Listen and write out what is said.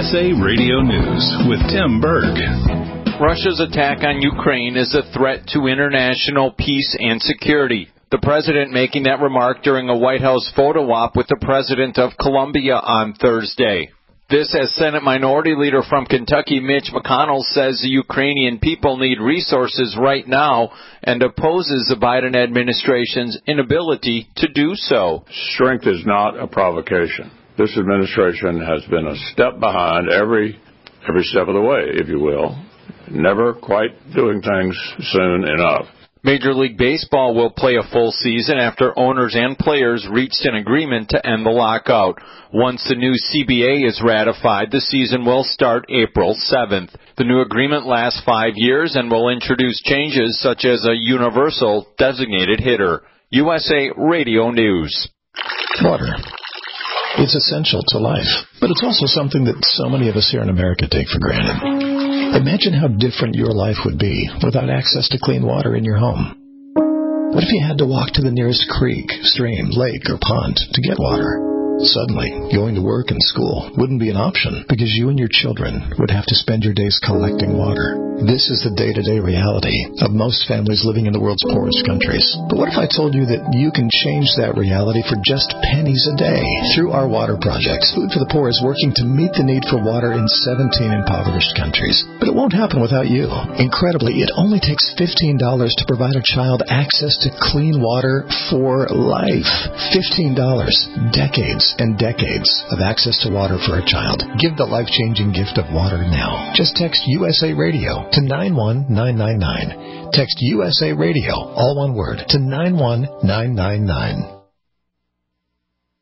USA Radio News with Tim Berg. Russia's attack on Ukraine is a threat to international peace and security. The president making that remark during a White House photo op with the president of Colombia on Thursday. This as Senate Minority Leader from Kentucky, Mitch McConnell, says the Ukrainian people need resources right now and opposes the Biden administration's inability to do so. Strength is not a provocation. This administration has been a step behind every step of the way, if you will, never quite doing things soon enough. Major League Baseball will play a full season after owners and players reached an agreement to end the lockout. Once the new CBA is ratified, the season will start April 7th. The new agreement lasts 5 years and will introduce changes such as a universal designated hitter. USA Radio News. Water. It's essential to life, but it's also something that so many of us here in America take for granted. Imagine how different your life would be without access to clean water in your home. What if you had to walk to the nearest creek, stream, lake, or pond to get water? Suddenly, going to work and school wouldn't be an option because you and your children would have to spend your days collecting water. This is the day-to-day reality of most families living in the world's poorest countries. But what if I told you that you can change that reality for just pennies a day? Through our water project, Food for the Poor is working to meet the need for water in 17 impoverished countries. But it won't happen without you. Incredibly, it only takes $15 to provide a child access to clean water for life. $15. Decades and decades of access to water for a child. Give the life-changing gift of water now. Just text USA Radio to 91999. Text USA Radio, all one word, to 91999.